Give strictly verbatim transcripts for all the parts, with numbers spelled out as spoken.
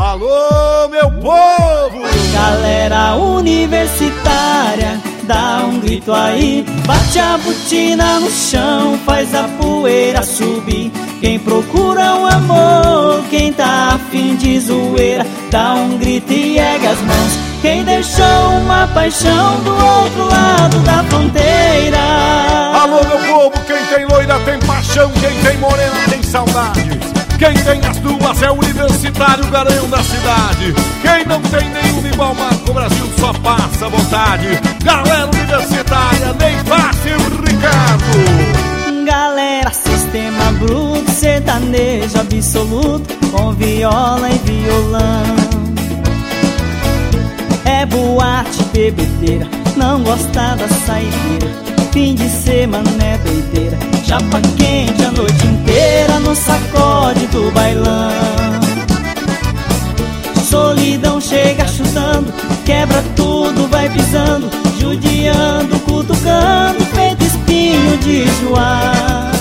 Alô, meu povo! Galera universitária, dá um grito aí, bate a botina no chão, faz a poeira subir. Quem procura um amor, quem tá afim de zoeira, dá um grito e erga as mãos. Quem deixou uma paixão do outro lado da fronteira. Alô, meu povo, quem tem loira tem paixão, quem tem morena tem saudade. Quem tem as duas é o universitário, o garanhão da cidade. Quem não tem nenhum igual Marco Brasil só passa vontade. Galera universitária, nem fácil, Ricardo. Galera, sistema bruto, sertanejo absoluto, com viola e violão. É boate, bebedeira, não gosta da saideira. Fim de semana é doideira, chapa quente a noite inteira no sacode do bailão. Solidão chega chutando, quebra tudo, vai pisando, judiando, cutucando, feito espinho de joar.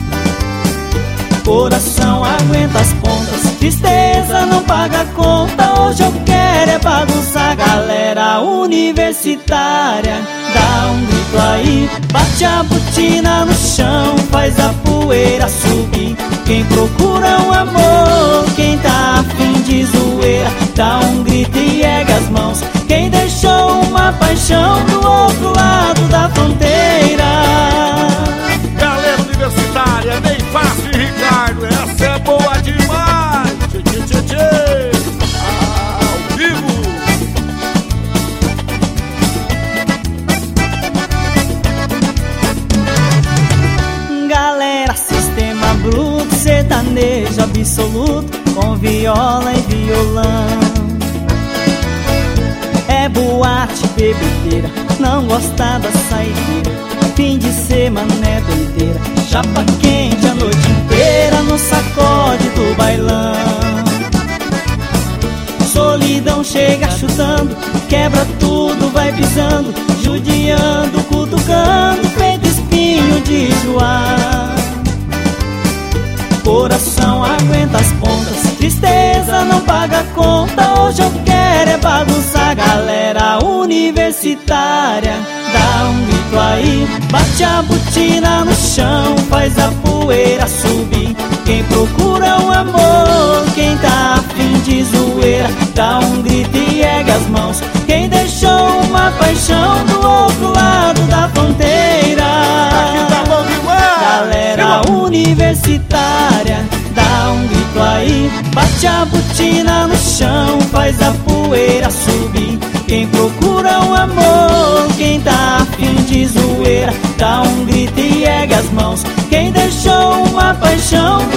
Coração aguenta as pontas, tristeza não paga conta. Hoje eu quero é bagunçar. Galera universitária, dá um grito aí, bate a botina no chão, faz a poeira subir. Quem procura um amor, quem tá afim de zoeira, dá um grito e erga as mãos. Quem deixou uma paixão do outro lado da fronteira. Galera universitária, nem fácil, Ricardo, essa é boa demais. Tchê, tchê, tchê, tchê. Ao vivo. Galera, sistema bruto, sertanejo absoluto, com viola e violão. É boate, bebedeira, não gosta da saideira. Fim de semana é doideira, chapa quente a noite inteira no sacode do bailão. Solidão chega chutando, quebra tudo, vai pisando, judiando, cutucando, feito espinho de joar. Coração aguenta as pontas, tristeza não paga conta. Hoje eu quero é bagunçar. Galera universitária, dá um grito aí, bate a botina no chão, faz a poeira subir. Quem procura um amor, quem tá afim de zoeira, dá um grito e erga as mãos. Quem deixou uma paixão do outro lado da fronteira. Aqui tá bom demais. Galera universitária, dá um grito aí, bate a botina no chão, faz a poeira subir. Quem procura um amor, quem tá afim de zoeira, dá um grito e erga as mãos. Quem deixou uma paixão